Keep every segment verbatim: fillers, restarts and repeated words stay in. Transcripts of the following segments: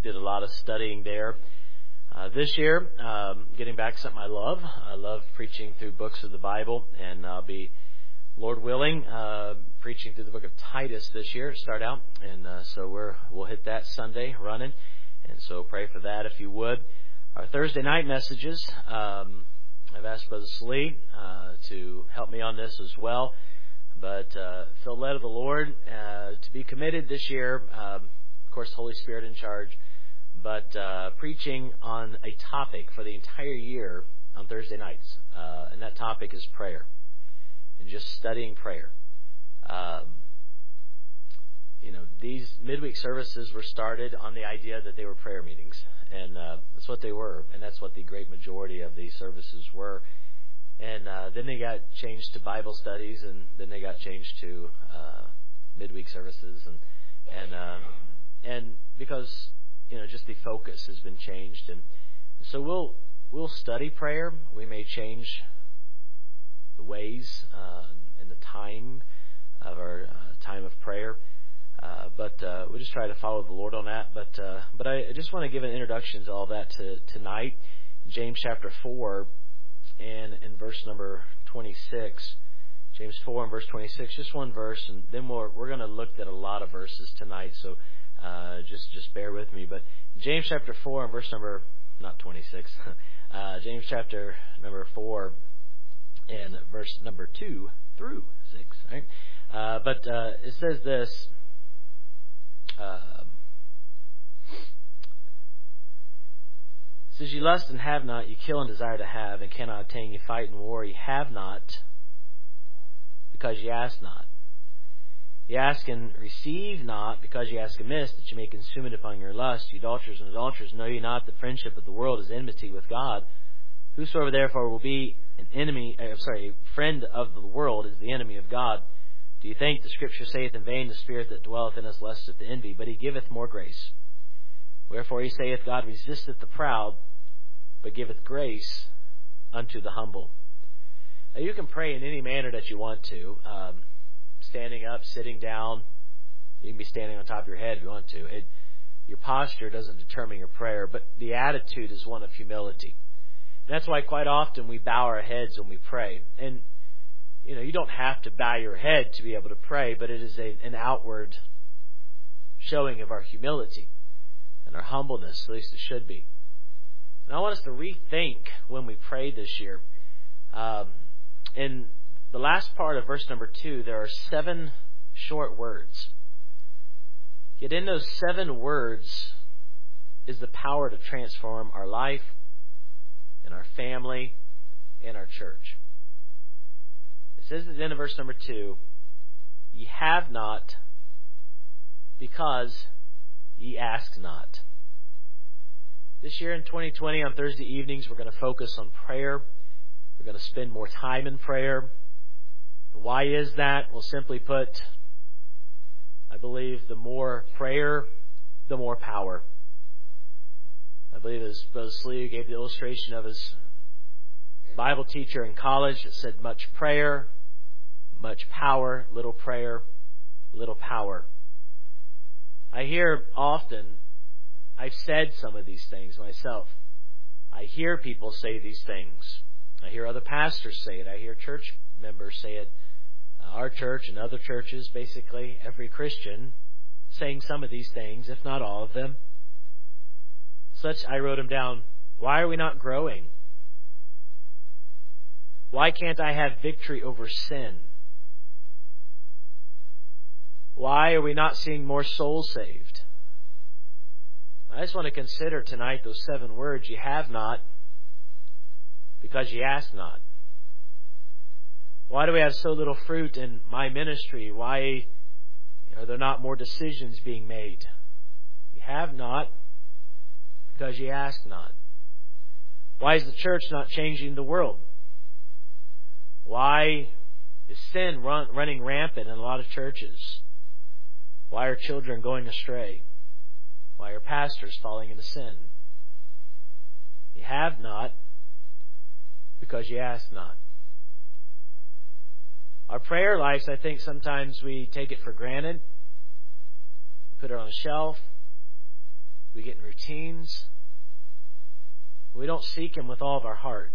did a lot of studying there. Uh, this year, um, getting back to something I love. I love preaching through books of the Bible, and I'll be, Lord willing, uh, preaching through the book of Titus this year. Start out, and uh, so we're we'll hit that Sunday running, and so pray for that if you would. Our Thursday night messages. Um, I've asked Brother Slee uh, to help me on this as well, but uh, feel led of the Lord uh, to be committed this year. Um, of course, the Holy Spirit in charge. But uh, preaching on a topic for the entire year on Thursday nights, uh, and that topic is prayer, and just studying prayer. Um, you know, these midweek services were started on the idea that they were prayer meetings, and uh, that's what they were, and that's what the great majority of these services were. And uh, then they got changed to Bible studies, and then they got changed to uh, midweek services, and and uh, and because you know, just the focus has been changed, and so we'll we'll study prayer. We may change the ways uh, and the time of our uh, time of prayer, uh, but uh, we'll just try to follow the Lord on that. But uh, but I just want to give an introduction to all that to, tonight. James chapter four, and in verse number twenty-six. James four and verse twenty-six, just one verse, and then we're we're going to look at a lot of verses tonight. So. Uh, just just bear with me. But James chapter four and verse number, not twenty-six, uh, James chapter number four and verse number two through six. Right? Uh, but uh, it says this. Uh, it says, "You lust and have not, you kill and desire to have, and cannot obtain. You fight and war, you have not, because you ask not. You ask and receive not, because you ask amiss, that you may consume it upon your lust. You adulterers and adulterers, know ye not that friendship of the world is enmity with God? Whosoever therefore will be an enemy, uh, sorry, a friend of the world is the enemy of God. Do you think the Scripture saith in vain, the Spirit that dwelleth in us lusteth to envy? But he giveth more grace. Wherefore he saith, God resisteth the proud, but giveth grace unto the humble." Now you can pray in any manner that you want to. Um, Standing up, sitting down. You can be standing on top of your head if you want to. It, your posture doesn't determine your prayer, but the attitude is one of humility. And that's why quite often we bow our heads when we pray. And, you know, you don't have to bow your head to be able to pray, but it is a, an outward showing of our humility and our humbleness, at least it should be. And I want us to rethink when we pray this year. Um, and the last part of verse number two, there are seven short words. Yet in those seven words is the power to transform our life and our family and our church. It says at the end of verse number two, "Ye have not, because ye ask not." This year in twenty twenty, on Thursday evenings, we're going to focus on prayer. We're going to spend more time in prayer. Why is that? Well, simply put, I believe the more prayer, the more power. I believe as Brother Slee gave the illustration of his Bible teacher in college that said much prayer, much power, little prayer, little power. I hear often, I've said some of these things myself. I hear people say these things. I hear other pastors say it. I hear church members say it. Our church and other churches, basically every Christian, saying some of these things, if not all of them. Such, I wrote them down. Why are we not growing? Why can't I have victory over sin? Why are we not seeing more souls saved? I just want to consider tonight those seven words. You have not, because you ask not. Why do we have so little fruit in my ministry? Why are there not more decisions being made? You have not, because you ask not. Why is the church not changing the world? Why is sin run, running rampant in a lot of churches? Why are children going astray? Why are pastors falling into sin? You have not, because you ask not. Our prayer lives, I think sometimes we take it for granted. We put it on a shelf. We get in routines. We don't seek Him with all of our heart.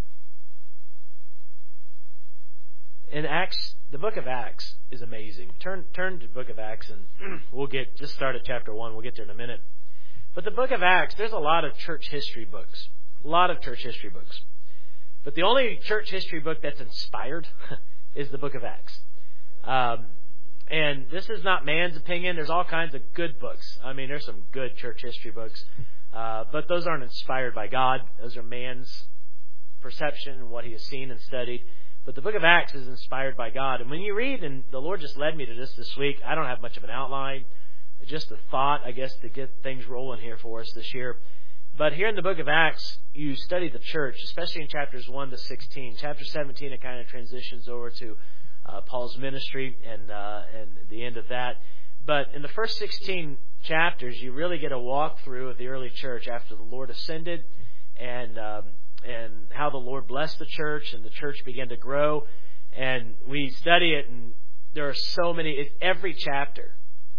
In Acts, the book of Acts is amazing. Turn turn to the book of Acts, and we'll get just start at chapter one. We'll get there in a minute. But the book of Acts, there's a lot of church history books. A lot of church history books. But the only church history book that's inspired is the book of Acts. Um, and this is not man's opinion. There's all kinds of good books. I mean, there's some good church history books. Uh, but those aren't inspired by God. Those are man's perception and what he has seen and studied. But the book of Acts is inspired by God. And when you read, and the Lord just led me to this this week, I don't have much of an outline. Just a thought, I guess, to get things rolling here for us this year. But here in the book of Acts, you study the church, especially in chapters one to sixteen. Chapter seventeen, it kind of transitions over to uh, Paul's ministry and, uh, and the end of that. But in the first sixteen chapters, you really get a walkthrough of the early church after the Lord ascended, and um, and how the Lord blessed the church, and the church began to grow. And we study it, and there are so many, it's every chapter,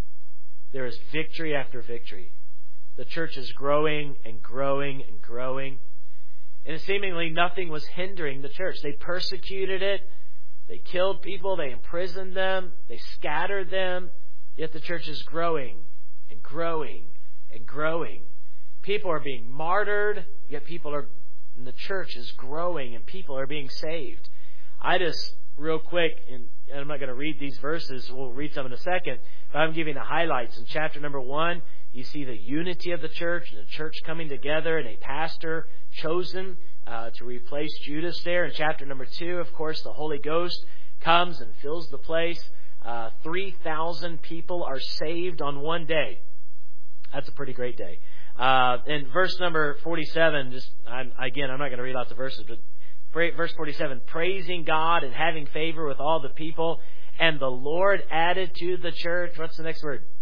there is victory after victory. The church is growing and growing and growing. And seemingly nothing was hindering the church. They persecuted it. They killed people. They imprisoned them. They scattered them. Yet the church is growing and growing and growing. People are being martyred. Yet people are, and the church is growing and people are being saved. I just, real quick, and I'm not going to read these verses. We'll read some in a second. But I'm giving the highlights. In chapter number one, you see the unity of the church and the church coming together and a pastor chosen uh, to replace Judas there. In chapter number two, of course, the Holy Ghost comes and fills the place. Uh, three thousand people are saved on one day. That's a pretty great day. Uh, in verse number forty-seven, just I'm, again, I'm not going to read out the verses, but verse forty-seven, praising God and having favor with all the people. And the Lord added to the church, what's the next word?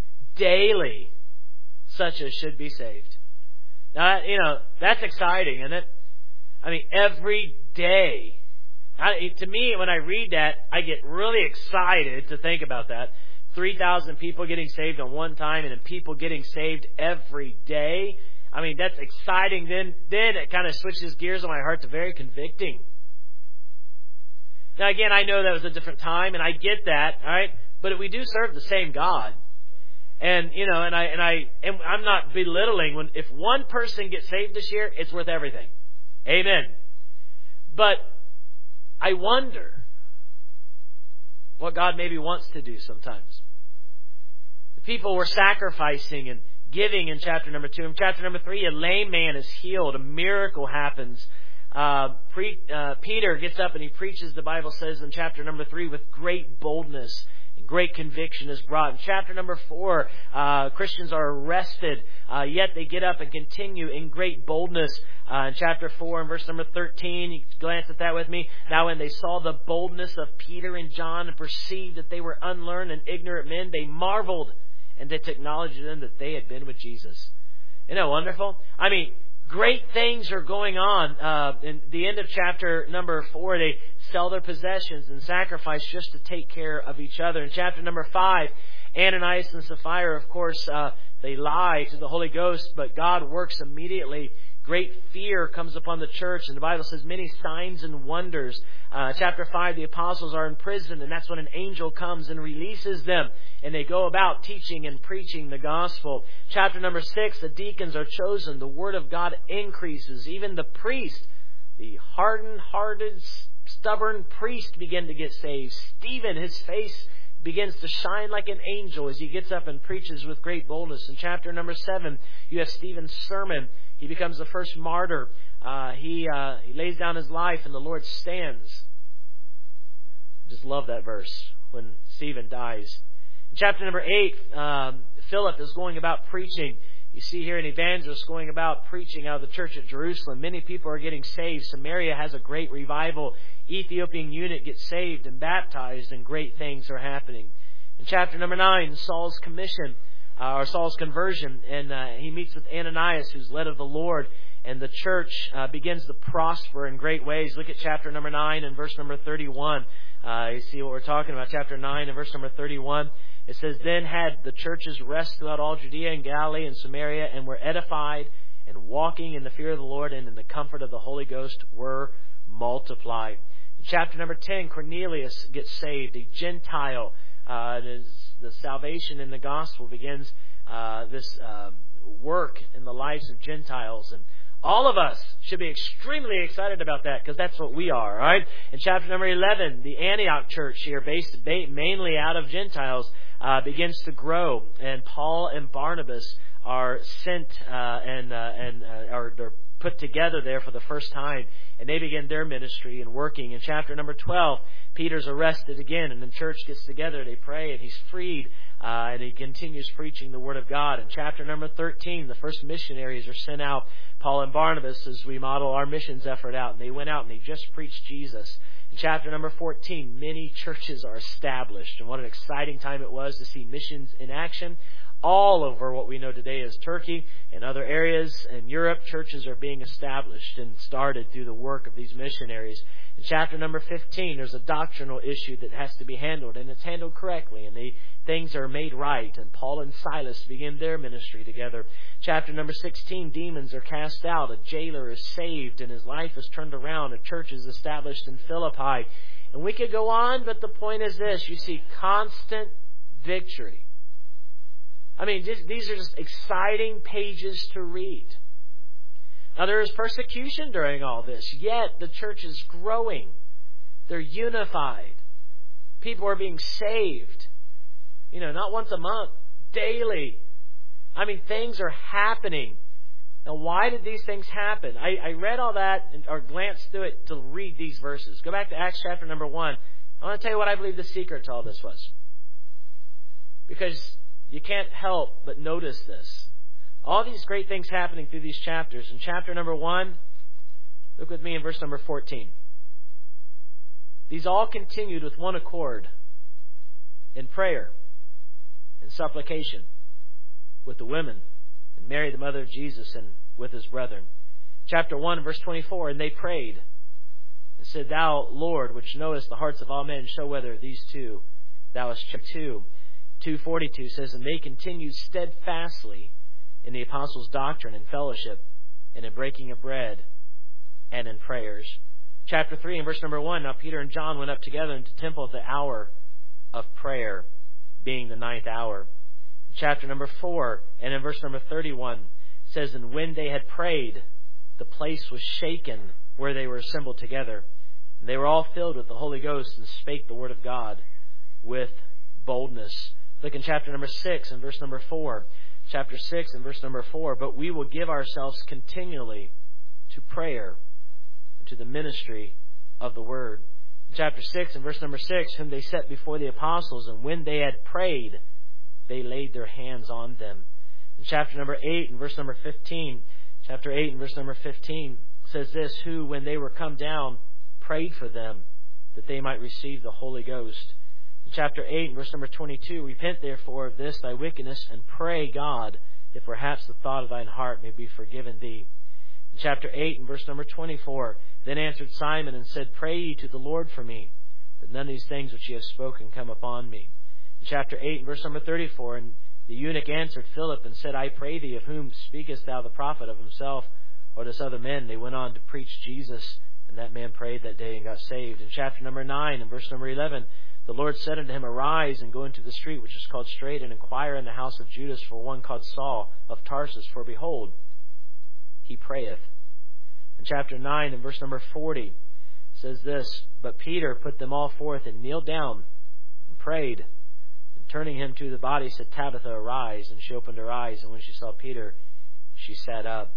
Daily, such as should be saved. Now, you know, that's exciting, isn't it? I mean, every day. I, to me, when I read that, I get really excited to think about that. three thousand people getting saved on one time, and then people getting saved every day. I mean, that's exciting. Then, then it kind of switches gears in my heart to very convicting. Now, again, I know that was a different time, and I get that, all right? But we do serve the same God. And, you know, and I, and I, and I'm not belittling when, if one person gets saved this year, it's worth everything. Amen. But I wonder what God maybe wants to do sometimes. The people were sacrificing and giving in chapter number two. In chapter number three, a lame man is healed. A miracle happens. Uh, pre, uh, Peter gets up and he preaches, the Bible says in chapter number three, with great boldness. Great conviction is brought. In chapter number four, uh, Christians are arrested, uh, yet they get up and continue in great boldness. Uh, in chapter four, in verse number thirteen, you glance at that with me. Now when they saw the boldness of Peter and John and perceived that they were unlearned and ignorant men, they marveled, and they acknowledged them that they had been with Jesus. Isn't that wonderful? I mean, great things are going on. Uh, in the end of chapter number four, they sell their possessions and sacrifice just to take care of each other. In chapter number five, Ananias and Sapphira, of course, uh, they lie to the Holy Ghost, but God works immediately. Great fear comes upon the church, and the Bible says many signs and wonders. Uh, chapter five, the apostles are in prison, and that's when an angel comes and releases them, and they go about teaching and preaching the gospel. Chapter number six, the deacons are chosen. The word of God increases. Even the priest, the hardened-hearted, stubborn priest, begin to get saved. Stephen, his face begins to shine like an angel as he gets up and preaches with great boldness. In chapter number seven, you have Stephen's sermon. He becomes the first martyr. Uh, he, uh, he lays down his life and the Lord stands. I just love that verse when Stephen dies. In chapter number eight, um, Philip is going about preaching. You see here an evangelist going about preaching out of the church at Jerusalem. Many people are getting saved. Samaria has a great revival. Ethiopian eunuch gets saved and baptized, and great things are happening. In chapter number nine, Saul's commission, uh, or Saul's conversion, and uh, he meets with Ananias, who's led of the Lord, and the church uh, begins to prosper in great ways. Look at chapter number nine and verse number thirty-one. Uh, you see what we're talking about, chapter nine and verse number thirty-one. It says, then had the churches rest throughout all Judea and Galilee and Samaria, and were edified, and walking in the fear of the Lord and in the comfort of the Holy Ghost were multiplied. In chapter number ten, Cornelius gets saved, a Gentile. Uh, the salvation in the gospel begins uh, this uh, work in the lives of Gentiles. And all of us should be extremely excited about that, because that's what we are, right? In chapter number eleven, the Antioch church here, based mainly out of Gentiles, uh, begins to grow. And Paul and Barnabas are sent uh, and uh, and uh, are they're put together there for the first time, and they begin their ministry and working. In chapter number twelve, Peter's arrested again, and the church gets together, they pray, and he's freed, uh, and he continues preaching the Word of God. In chapter number thirteen, the first missionaries are sent out, Paul and Barnabas, as we model our missions effort out, and they went out and they just preached Jesus. In chapter number fourteen, many churches are established, and what an exciting time it was to see missions in action. All over what we know today as Turkey and other areas in Europe, churches are being established and started through the work of these missionaries. In chapter number fifteen, there's a doctrinal issue that has to be handled, and it's handled correctly, and the things are made right, and Paul and Silas begin their ministry together. Chapter number sixteen, demons are cast out, a jailer is saved, and his life is turned around, a church is established in Philippi. And we could go on, but the point is this: you see constant victory. I mean, these are just exciting pages to read. Now, there is persecution during all this, yet the church is growing. They're unified. People are being saved. You know, not once a month, daily. I mean, things are happening. Now, why did these things happen? I, I read all that and, or glanced through it to read these verses. Go back to Acts chapter number one. I want to tell you what I believe the secret to all this was. Because you can't help but notice this. All these great things happening through these chapters. In chapter number one, look with me in verse number fourteen. These all continued with one accord in prayer and supplication with the women, and Mary the mother of Jesus, and with his brethren. Chapter one, verse twenty-four, and they prayed and said, Thou, Lord, which knowest the hearts of all men, show whether these two thou hast chosen. two. two forty-two says, and they continued steadfastly in the apostles' doctrine and fellowship, and in breaking of bread, and in prayers. Chapter three and verse number one, now Peter and John went up together into the temple at the hour of prayer, being the ninth hour. Chapter number four and in verse number thirty-one says, and when they had prayed, the place was shaken where they were assembled together. And they were all filled with the Holy Ghost, and spake the word of God with boldness. Look in chapter number six and verse number four. Chapter six and verse number four. But we will give ourselves continually to prayer and to the ministry of the word. In chapter six and verse number six, whom they set before the apostles, and when they had prayed, they laid their hands on them. In chapter number eight and verse number fifteen, chapter eight and verse number fifteen says this, who, when they were come down, prayed for them, that they might receive the Holy Ghost. In chapter eight and verse number twenty-two, repent therefore of this thy wickedness, and pray God, if perhaps the thought of thine heart may be forgiven thee. In chapter eight and verse number twenty-four, then answered Simon and said, pray ye to the Lord for me, that none of these things which ye have spoken come upon me. In chapter eight and verse number thirty-four, and the eunuch answered Philip and said, I pray thee, of whom speakest thou, the prophet of himself, or this other man? They went on to preach Jesus, and that man prayed that day and got saved. In chapter number nine and verse number eleven, the Lord said unto him, arise and go into the street which is called Straight, and inquire in the house of Judas for one called Saul of Tarsus, for behold, he prayeth. In chapter nine and verse number forty says this, but Peter put them all forth and kneeled down and prayed, and turning him to the body said, Tabitha, arise. And she opened her eyes, and when she saw Peter, she sat up.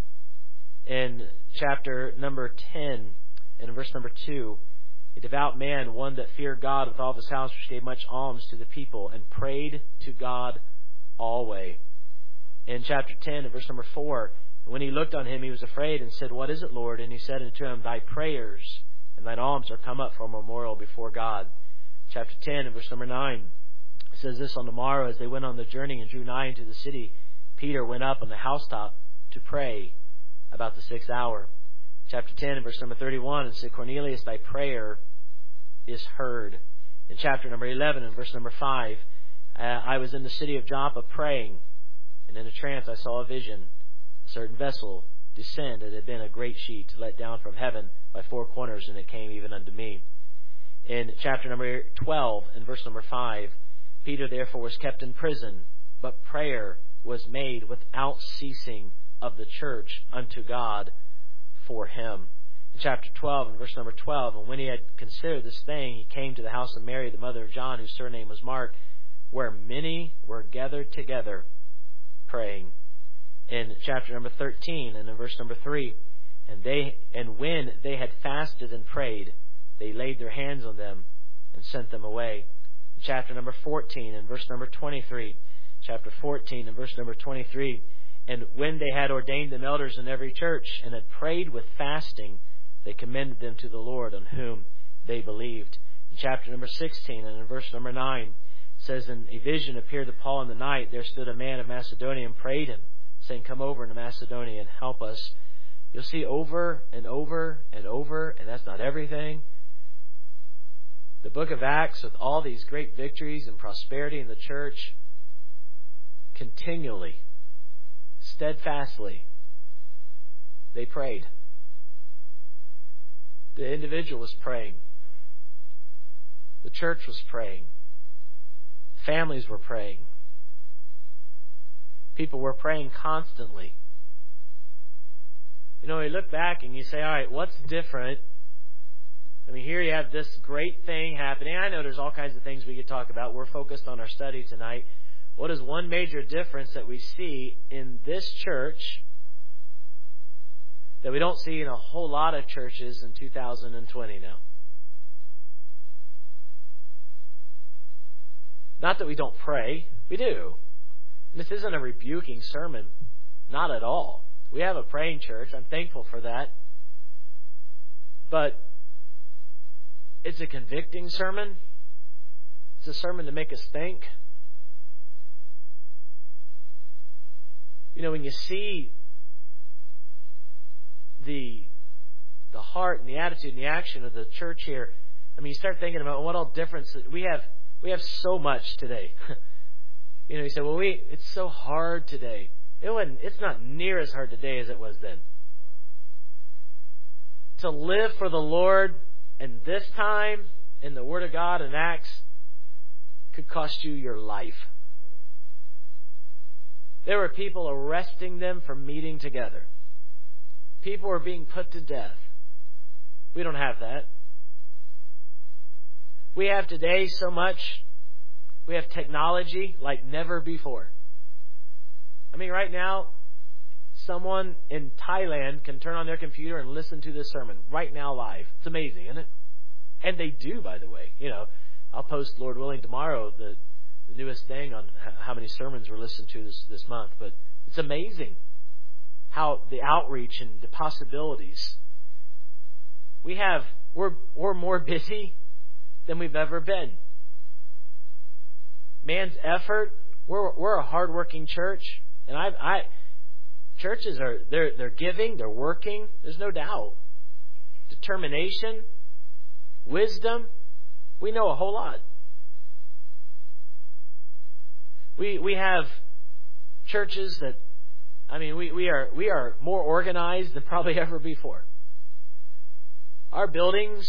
In chapter number ten and in verse number two, a devout man, one that feared God with all his house, which gave much alms to the people, and prayed to God always. In chapter ten and verse number four, when he looked on him, he was afraid and said, what is it, Lord? And he said unto him, thy prayers and thine alms are come up for a memorial before God. Chapter ten and verse number nine says this, on the morrow as they went on the journey and drew nigh into the city, Peter went up on the housetop to pray about the sixth hour. Chapter ten and verse number thirty-one, and said, Cornelius, thy prayer is heard. In chapter number eleven and verse number five, Uh, I was in the city of Joppa praying, and in a trance I saw a vision. A certain vessel descend. It had been a great sheet let down from heaven by four corners, and it came even unto me. In chapter number twelve, in verse number five, Peter therefore was kept in prison, but prayer was made without ceasing of the church unto God for him. In chapter twelve, in verse number twelve, and when he had considered this thing, he came to the house of Mary, the mother of John, whose surname was Mark, where many were gathered together praying. In chapter number thirteen, and in verse number three, and they and when they had fasted and prayed, they laid their hands on them and sent them away. In chapter number fourteen, and verse number twenty-three, chapter fourteen, and verse number twenty-three, and when they had ordained them elders in every church, and had prayed with fasting, they commended them to the Lord, on whom they believed. In chapter number sixteen, and in verse number nine, it says, and a vision appeared to Paul in the night. There stood a man of Macedonia and prayed him, saying, come over into Macedonia and help us. You'll see over and over and over, and that's not everything. The book of Acts, with all these great victories and prosperity in the church, continually, steadfastly, they prayed. The individual was praying. The church was praying. Families were praying. People were praying constantly. You know, you look back and you say, all right, what's different? I mean, here you have this great thing happening. I know there's all kinds of things we could talk about. We're focused on our study tonight. What is one major difference that we see in this church that we don't see in a whole lot of churches in two thousand twenty now? Not that we don't pray. We do. And this isn't a rebuking sermon. Not at all. We have a praying church. I'm thankful for that. But it's a convicting sermon. It's a sermon to make us think. You know, when you see the the heart and the attitude and the action of the church here, I mean, you start thinking about what all difference we have. We have so much today. You know, you say, well, we it's so hard today. It wasn't. It's not near as hard today as it was then. To live for the Lord in this time, in the Word of God in Acts, could cost you your life. There were people arresting them for meeting together. People were being put to death. We don't have that. We have today so much. We have technology like never before. I mean, right now, someone in Thailand can turn on their computer and listen to this sermon right now live. It's amazing, isn't it? And they do, by the way. You know, I'll post, Lord willing, tomorrow the, the newest thing on how many sermons were listened to this, this month. But it's amazing how the outreach and the possibilities. We have, we're, we're more busy than we've ever been. Man's effort, we're, we're a hardworking church. And I, I, churches are, they're, they're giving, they're working. There's no doubt. Determination, wisdom. We know a whole lot. We, we have churches that, I mean, we, we are, we are more organized than probably ever before. Our buildings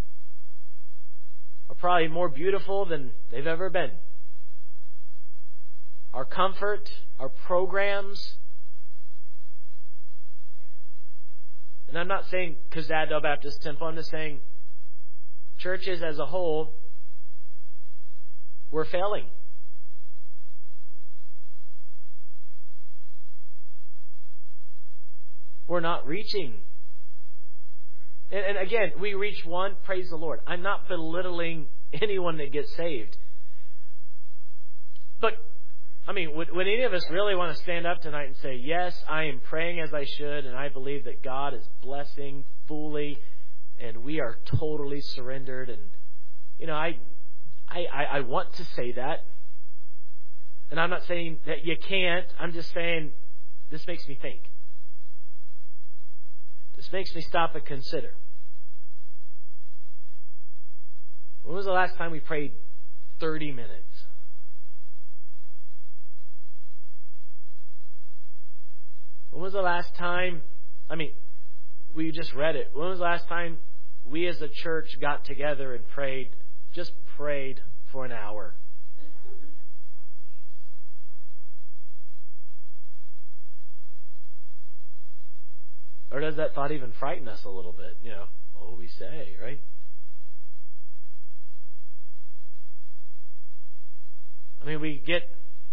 are probably more beautiful than they've ever been. Our comfort, our programs. And I'm not saying Kazadell Baptist Temple. I'm just saying churches as a whole, we're failing. We're not reaching. And, and again, we reach one, praise the Lord. I'm not belittling anyone that gets saved. But I mean, would, would any of us really want to stand up tonight and say, yes, I am praying as I should, and I believe that God is blessing fully, and we are totally surrendered? And, you know, I, I, I want to say that. And I'm not saying that you can't. I'm just saying this makes me think. This makes me stop and consider. When was the last time we prayed thirty minutes? When was the last time, I mean, we just read it. When was the last time we as a church got together and prayed, just prayed for an hour? Or does that thought even frighten us a little bit? You know, what will we say, right? I mean, we get...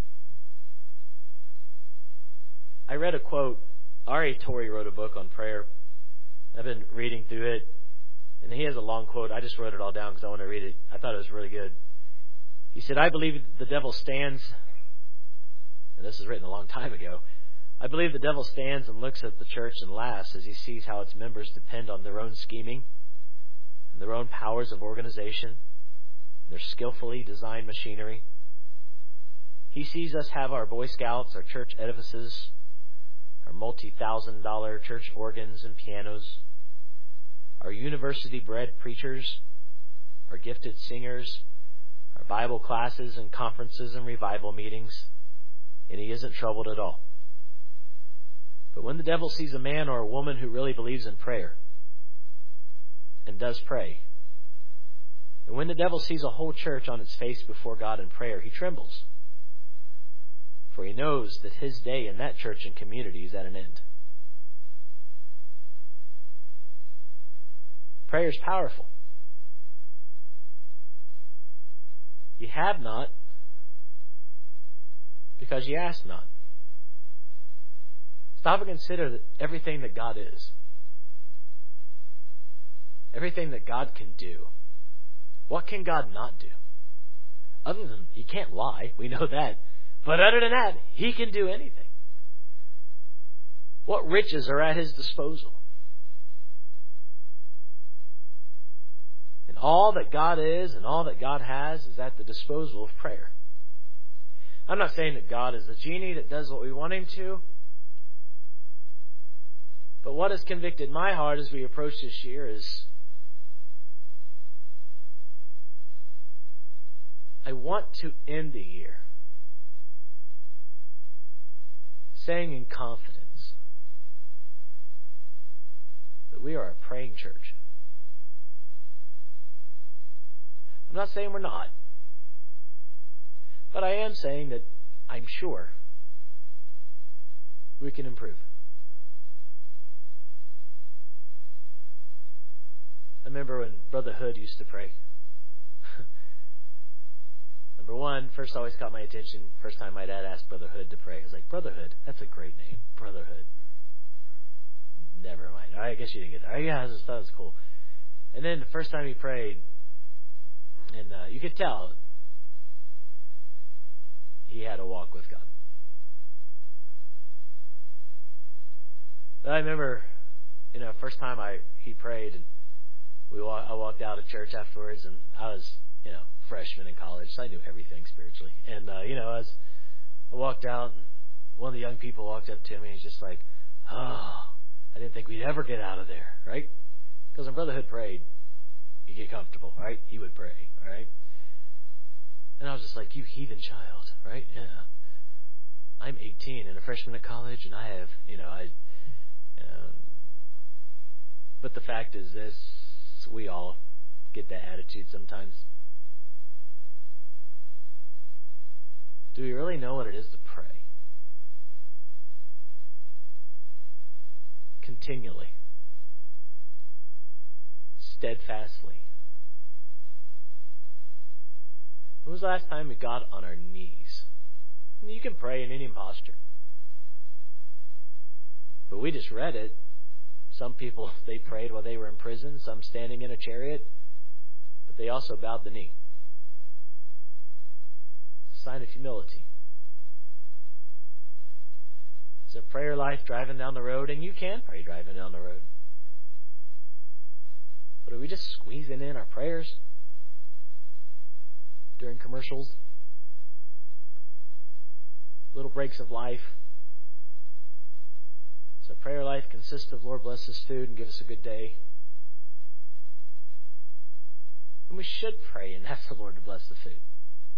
I read a quote. R A Torrey wrote a book on prayer. I've been reading through it. And he has a long quote. I just wrote it all down because I want to read it. I thought it was really good. He said, I believe the devil stands, and this was written a long time ago, I believe the devil stands and looks at the church and laughs as he sees how its members depend on their own scheming and their own powers of organization, their skillfully designed machinery. He sees us have our Boy Scouts, our church edifices, our multi-thousand dollar church organs and pianos, our university-bred preachers, our gifted singers, our Bible classes and conferences and revival meetings, and he isn't troubled at all. But when the devil sees a man or a woman who really believes in prayer and does pray, and when the devil sees a whole church on its face before God in prayer, he trembles. For he knows that his day in that church and community is at an end. Prayer is powerful. You have not because you ask not. Stop and consider that everything that God is, everything that God can do. What can God not do? Other than he can't lie, we know that. But other than that, he can do anything. What riches are at his disposal? And all that God is and all that God has is at the disposal of prayer. I'm not saying that God is the genie that does what we want him to. But what has convicted my heart as we approach this year is I want to end the year saying in confidence that we are a praying church. I'm not saying we're not, but I am saying that I'm sure we can improve. I remember when Brother Hood used to pray. Number one, first always caught my attention. First time my dad asked Brother Hood to pray, I was like, Brother Hood, that's a great name. Brother Hood. Never mind. All right, I guess you didn't get that. Oh, yeah, I just thought it was cool. And then the first time he prayed, and uh, you could tell he had a walk with God. But I remember, you know, first time I he prayed, and we walk, I walked out of church afterwards, and I was, you know, freshman in college, so I knew everything spiritually. And, uh, you know, as I walked out, and one of the young people walked up to me, and he's just like, oh, I didn't think we'd ever get out of there, right? Because when Brother Hood prayed, you get comfortable, right? He would pray, right? And I was just like, you heathen child, right? Yeah. I'm eighteen and a freshman at college, and I have, you know, I, uh, but the fact is this, we all get that attitude sometimes. Do we really know what it is to pray? Continually. Steadfastly. When was the last time we got on our knees? I mean, you can pray in any posture. But we just read it. Some people, they prayed while they were in prison, some standing in a chariot, but they also bowed the knee. It's a sign of humility. It's a prayer life driving down the road, and you can pray driving down the road. But are we just squeezing in our prayers during commercials? Little breaks of life. So prayer life consists of, Lord, bless this food and give us a good day. And we should pray and ask the Lord to bless the food.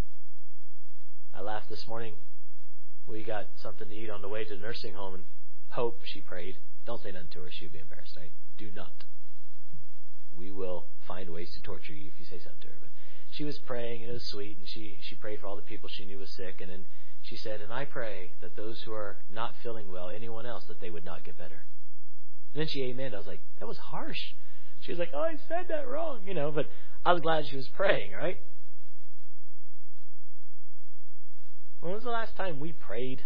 I laughed this morning. We got something to eat on the way to the nursing home, and hope she prayed. Don't say nothing to her. She would be embarrassed, right? Do not. We will find ways to torture you if you say something to her. But she was praying, and it was sweet, and she, she prayed for all the people she knew was sick. And then she said, and I pray that those who are not feeling well, anyone else, that they would not get better. And then she amened. I was like, that was harsh. She was like, oh, I said that wrong, you know, but I was glad she was praying, right? When was the last time we prayed?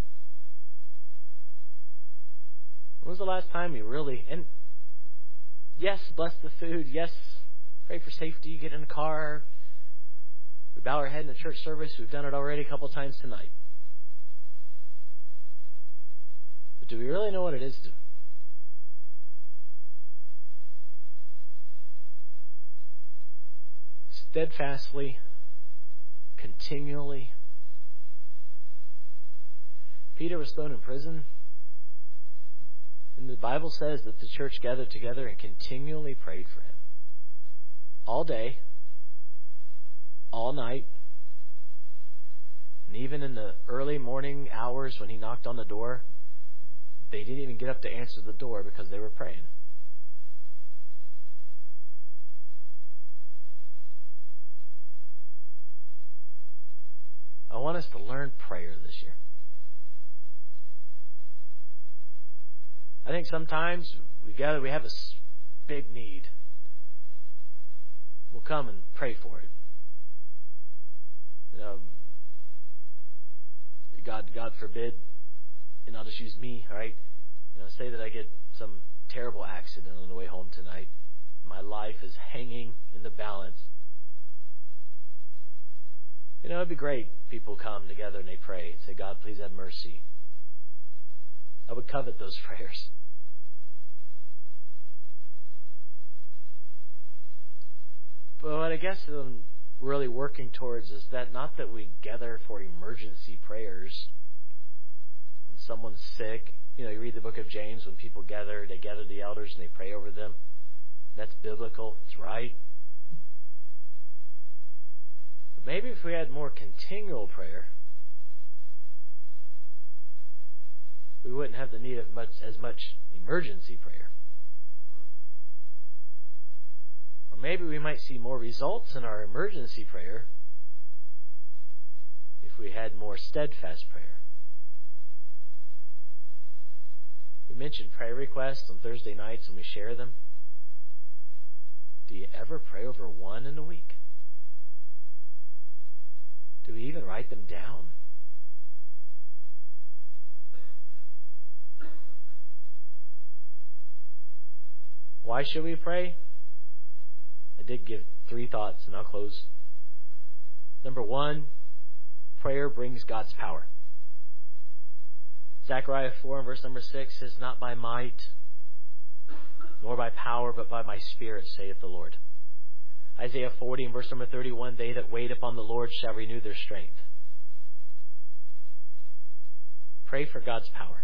When was the last time we really, and yes, bless the food, yes, pray for safety, get in the car, we bow our head in the church service, we've done it already a couple times tonight. But do we really know what it is to steadfastly, continually? Peter was thrown in prison, and the Bible says that the church gathered together and continually prayed for him. All day, all night, and even in the early morning hours when he knocked on the door, they didn't even get up to answer the door because they were praying. I want us to learn prayer this year. I think sometimes we gather, we have a big need. We'll come and pray for it. You know, God, God forbid, and I'll just use me, all right? You know, say that I get some terrible accident on the way home tonight. My life is hanging in the balance. You know, it'd be great. People come together and they pray and say, God, please have mercy. I would covet those prayers. But what I guess I'm really working towards is that not that we gather for emergency prayers. When someone's sick, you know, you read the book of James, when people gather, they gather the elders and they pray over them. That's biblical. It's right. But maybe if we had more continual prayer, we wouldn't have the need of much as much emergency prayer. Or maybe we might see more results in our emergency prayer if we had more steadfast prayer. We mentioned prayer requests on Thursday nights and we share them. Do you ever pray over one in a week? Do we even write them down? Why should we pray? I did give three thoughts, and I'll close. Number one, prayer brings God's power. Zechariah four and verse number six says, not by might, nor by power, but by my Spirit, saith the Lord. Isaiah forty and verse number thirty-one, they that wait upon the Lord shall renew their strength. Pray for God's power.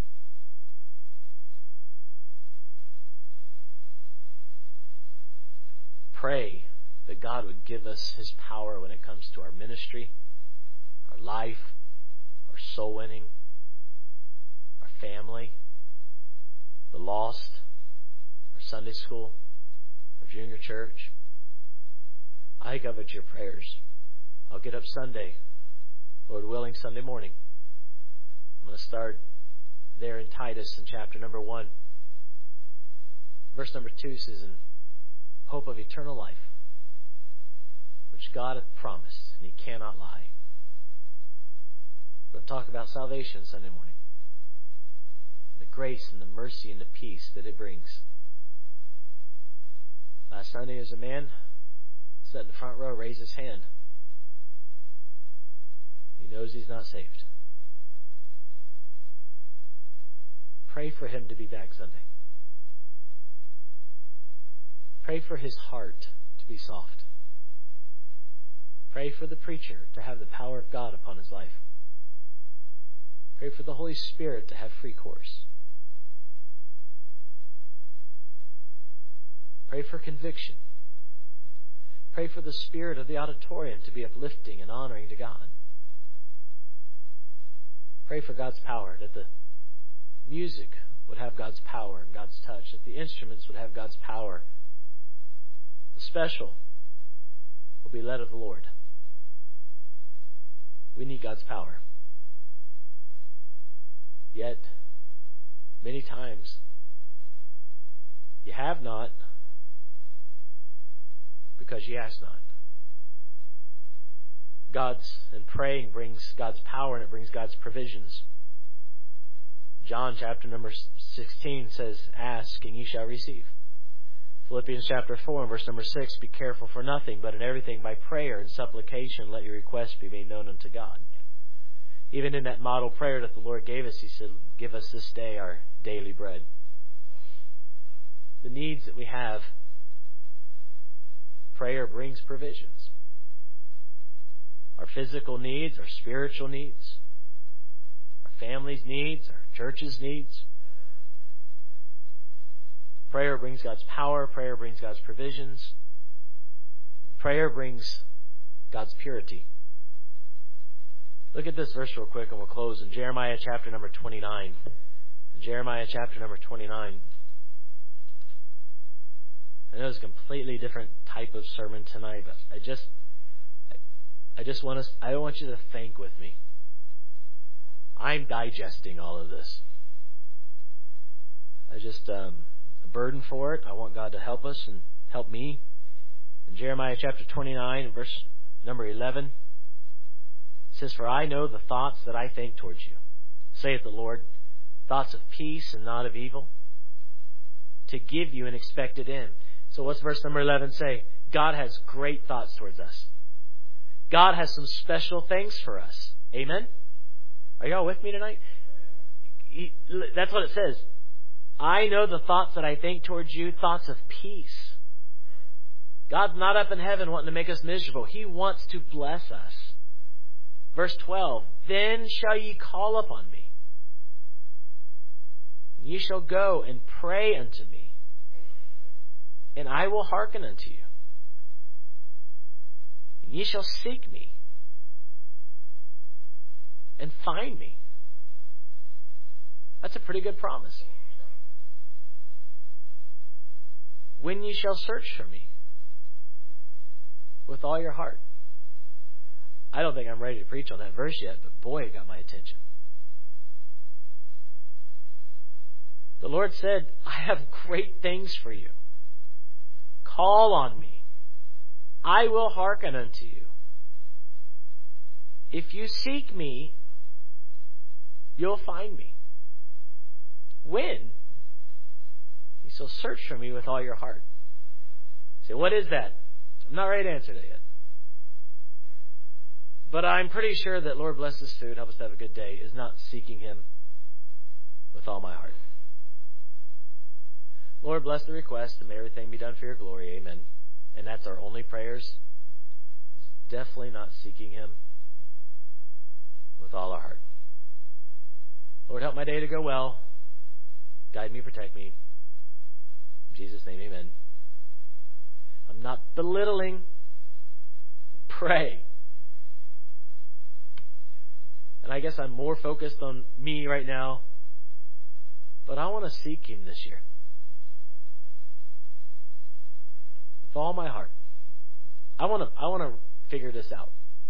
Pray that God would give us His power when it comes to our ministry, our life, our soul winning, our family, the lost, our Sunday school, our junior church. I covet your prayers. I'll get up Sunday, Lord willing, Sunday morning. I'm going to start there in Titus in chapter number one. Verse number two says, in hope of eternal life, which God hath promised, and He cannot lie. We're going to talk about salvation Sunday morning. The grace and the mercy and the peace that it brings. Last Sunday, there's a man sat in the front row, raised his hand. He knows he's not saved. Pray for him to be back Sunday. Pray for his heart to be soft. Pray for the preacher to have the power of God upon his life. Pray for the Holy Spirit to have free course. Pray for conviction. Pray for the spirit of the auditorium to be uplifting and honoring to God. Pray for God's power, that the music would have God's power and God's touch, that the instruments would have God's power. The special will be led of the Lord. We need God's power. Yet, many times, you have not because you ask not. God's and praying brings God's power and it brings God's provisions. John chapter number sixteen says, "Ask and ye shall receive." Philippians chapter four and verse number six, "Be careful for nothing, but in everything by prayer and supplication let your requests be made known unto God." Even in that model prayer that the Lord gave us, He said, "Give us this day our daily bread." The needs that we have, prayer brings provisions. Our physical needs, our spiritual needs, our family's needs, our church's needs. Prayer brings God's power. Prayer brings God's provisions. Prayer brings God's purity. Look at this verse real quick and we'll close in Jeremiah chapter number twenty-nine. Jeremiah chapter number twenty-nine. I know it's a completely different type of sermon tonight, but I just I just want us I want you to think with me. I'm digesting all of this. I just um a burden for it. I want God to help us and help me. In Jeremiah chapter twenty-nine, verse number eleven, it says, "For I know the thoughts that I think towards you, saith the Lord, thoughts of peace and not of evil, to give you an expected end." So what's verse number eleven say? God has great thoughts towards us. God has some special things for us. Amen? Are y'all with me tonight? He, that's what it says. I know the thoughts that I think towards you, thoughts of peace. God's not up in heaven wanting to make us miserable. He wants to bless us. Verse twelve, "Then shall ye call upon me. Ye shall go and pray unto me, and I will hearken unto you. And ye shall seek me and find me." That's a pretty good promise. "When ye shall search for me with all your heart." I don't think I'm ready to preach on that verse yet, but boy, it got my attention. The Lord said, "I have great things for you. Call on me. I will hearken unto you. If you seek me, you'll find me." When? You shall search for me with all your heart. Say, what is that? I'm not ready to answer that yet. But I'm pretty sure that Lord bless this food, help us to have a good day, is not seeking Him with all my heart. Lord, bless the request and may everything be done for your glory. Amen. And that's our only prayers. It's definitely not seeking Him with all our heart. Lord, help my day to go well. Guide me, protect me. In Jesus' name, amen. I'm not belittling. Pray. And I guess I'm more focused on me right now. But I want to seek Him this year. With all my heart. I want to I want to figure this out.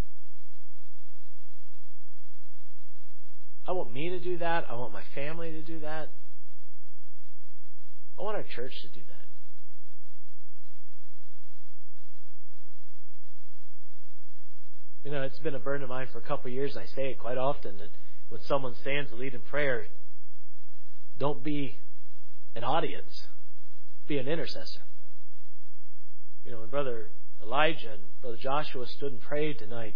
I want me to do that. I want my family to do that. I want our church to do that. You know, it's been a burden of mine for a couple of years, and I say it quite often, that when someone stands to lead in prayer, don't be an audience. Be an intercessor. You know, when Brother Elijah and Brother Joshua stood and prayed tonight,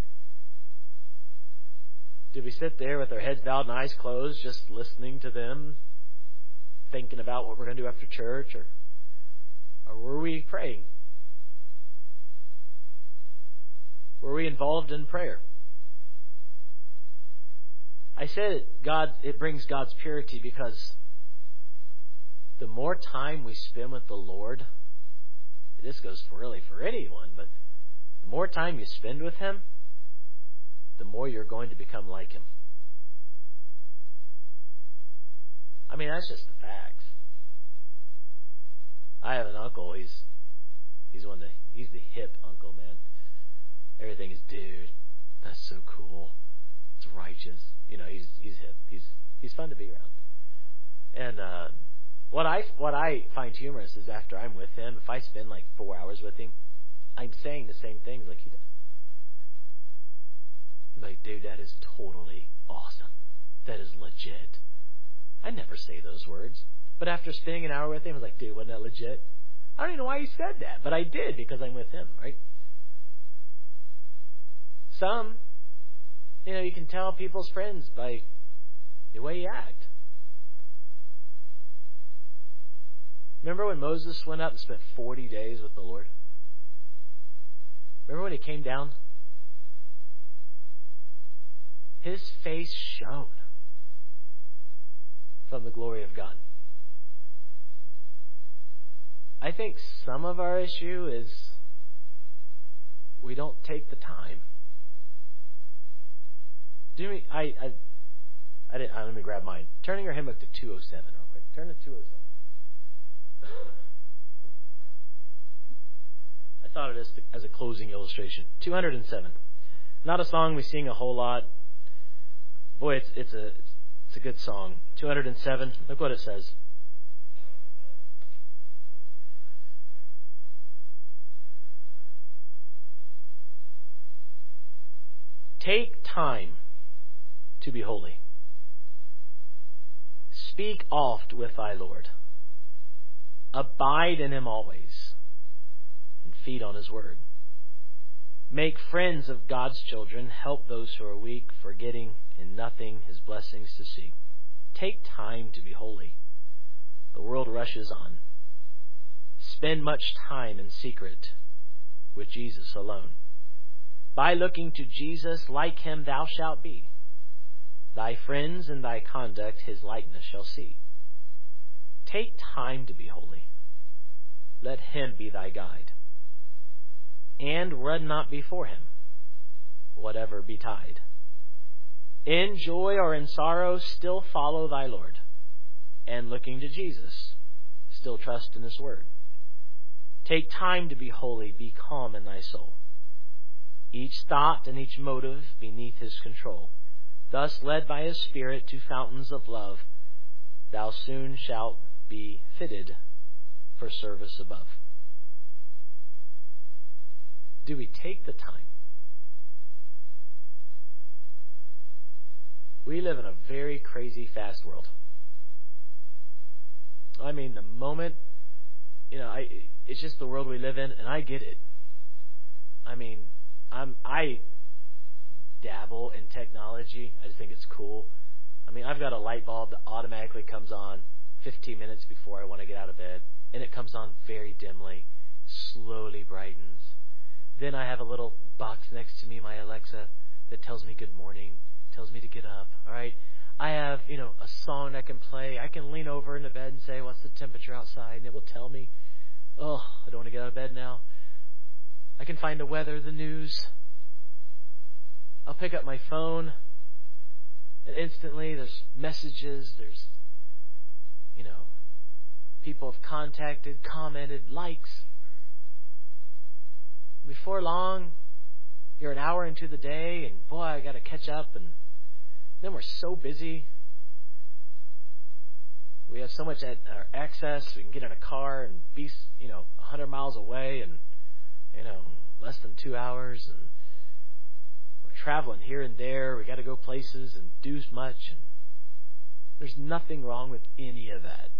did we sit there with our heads bowed and eyes closed, just listening to them, thinking about what we're going to do after church, or, or were we praying? Were we involved in prayer? I said God, it brings God's purity because the more time we spend with the Lord, this goes for really for anyone, but the more time you spend with Him, the more you're going to become like Him. I mean, that's just the facts. I have an uncle. He's he's one of the he's the hip uncle, man. Everything is, dude, that's so cool. It's righteous. You know, he's he's hip. He's he's fun to be around. And uh, what I what I find humorous is after I'm with him, if I spend like four hours with him, I'm saying the same things like he does. He's like, dude, that is totally awesome. That is legit. I never say those words. But after spending an hour with him, I was like, dude, wasn't that legit? I don't even know why he said that, but I did because I'm with him, right? Some, you know, you can tell people's friends by the way you act. Remember when Moses went up and spent forty days with the Lord? Remember when he came down? His face shone from the glory of God. I think some of our issue is we don't take the time. Do me, I, I, I didn't. Uh, let me grab mine. Turning your hymn book to two oh seven, real quick. Turn to two oh seven. I thought of this as a closing illustration. two oh seven. Not a song we sing a whole lot. Boy, it's it's a it's, it's a good song. two oh seven. Look what it says. Take time to be holy. Speak oft with thy Lord. Abide in him always, and feed on his word. Make friends of God's children. Help those who are weak, forgetting in nothing his blessings to see. Take time to be holy. The world rushes on. Spend much time in secret with Jesus alone. By looking to Jesus, like him thou shalt be. Thy friends and thy conduct his likeness shall see. Take time to be holy. Let him be thy guide. And run not before him, whatever betide. In joy or in sorrow, still follow thy Lord. And looking to Jesus, still trust in his word. Take time to be holy, be calm in thy soul. Each thought and each motive beneath his control. Thus led by his Spirit to fountains of love, thou soon shalt be fitted for service above. Do we take the time? We live in a very crazy, fast world. I mean, the moment, you know, I, it's just the world we live in, and I get it. I mean, I'm, I dabble in technology. I just think it's cool. I mean, I've got a light bulb that automatically comes on fifteen minutes before I want to get out of bed, and it comes on very dimly, slowly brightens. Then I have a little box next to me, my Alexa, that tells me good morning, tells me to get up. All right. I have, you know, a song I can play. I can lean over in the bed and say, what's the temperature outside? And it will tell me, oh, I don't want to get out of bed now. I can find the weather, the news. I'll pick up my phone, and instantly there's messages, there's, you know, people have contacted, commented, likes. Before long, you're an hour into the day, and boy, I got to catch up, and then we're so busy. We have so much at our access. We can get in a car and be, you know, one hundred miles away, and you know, less than two hours, and we're traveling here and there. We got to go places and do much, and there's nothing wrong with any of that.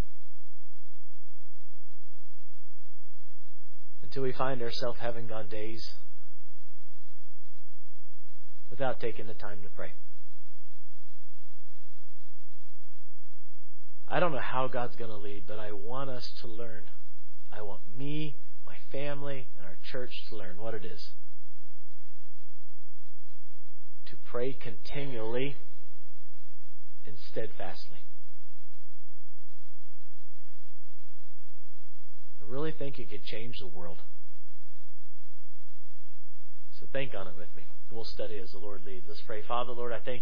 Until we find ourselves having gone days without taking the time to pray. I don't know how God's going to lead, but I want us to learn. I want me, my family, and our church to learn what it is to pray continually and steadfastly. I really think it could change the world. So think on it with me. We'll study as the Lord leads. Let's pray. Father, Lord, I thank you.